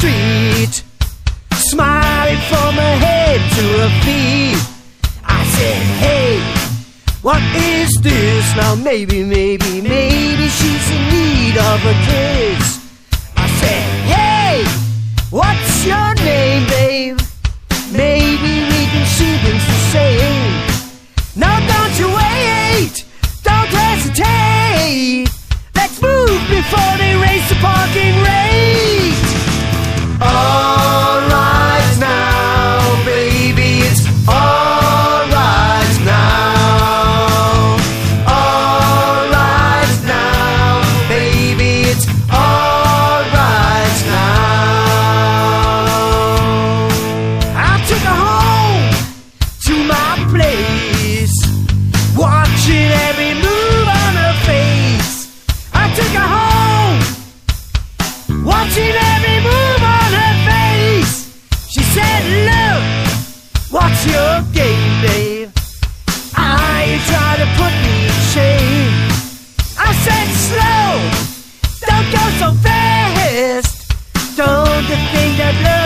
street, smiling from her head to her feet. I said, hey, what is this? Now maybe she's in need of a kiss. I said, hey, what's your name, babe? Maybe we can see things the same. No, don't you wait, don't hesitate. Let's move before they raise the parking rate. Alright now, baby, it's alright now. Alright now, baby, it's alright now. I took her home to my place, watching every move on her face. I took her home, watching every move on her face. She said, look, what's your game, babe? I try to put me in shame. I said, slow, don't go so fast. Don't you think that love